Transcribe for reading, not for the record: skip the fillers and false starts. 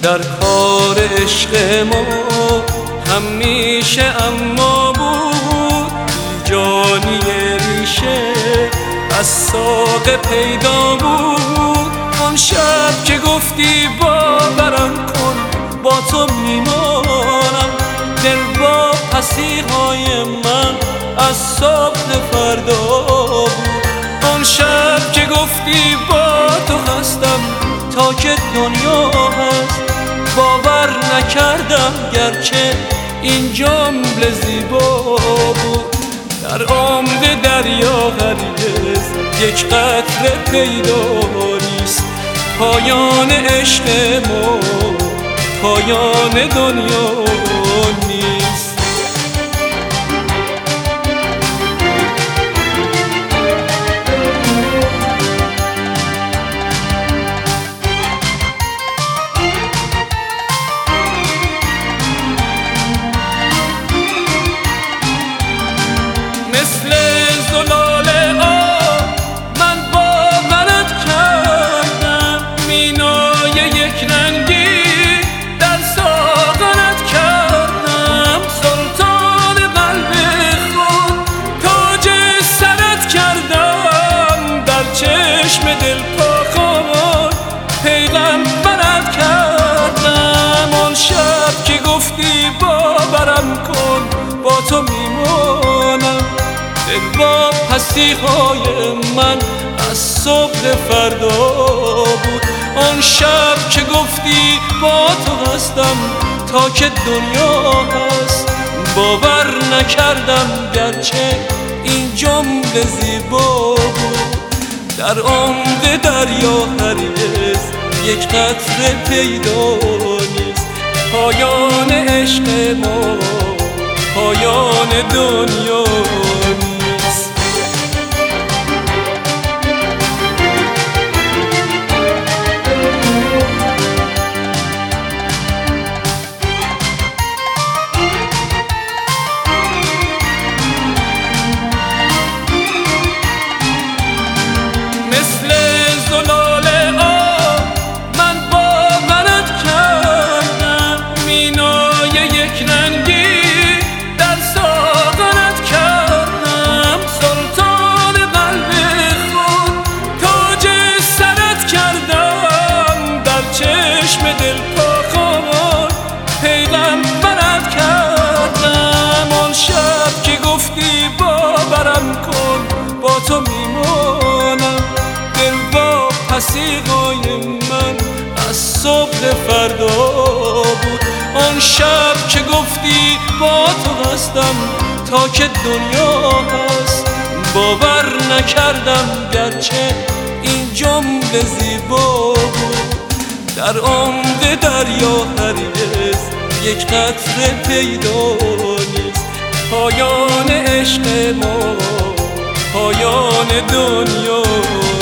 در کار عشق ما همیشه اما بود جانی ریشه از ساق پیدا بود. آن شب که گفتی باورم کن با تو میمانم، دل با پسیهای من از صبح فردا بود. آن شب که گفتی با تو هستم تا که دنیا هست، باور نکردم گرچه این جمله زیبا بود. در عمق دریا هرگز یک قطره پیدا نیست، پایان عشق ما پایان دنیا نیست. مثل زلال آب من باورت کردم، مینای یک رنگی در ساغرت کردم. سلطان قلب خود تاج سرت کردم، در چشم دل پاکان پیغمبرت کردم. آن شب که گفتی باورم کن با تو میمانم، دل با پسیهای من از صبح فردا بود. آن شب که گفتی با تو هستم تا که دنیا هست، باور نکردم گرچه این جمله زیبا بود. در عمق دریا هرگز یک قطره پیدا نیست، پایان عشق ما پایان دنیا نیست. مثل زلال آب من باورت کردم، مینای یک رنگی در ساغرت کردم. سلطان قلب خود تاج سرت کردم، در چشم دل پاکان پیغمبرت کردم. آن شب که گفتی باورم کن با تو میمانم، دل با پسیهای من از صبح فردا بود. آن شب که گفتی با تو هستم تا که دنیا هست، باور نکردم گرچه این جمله زیبا بود. در عمق دریا هرگز یک قطره پیدا نیست، پایان عشق ما پایان دنیا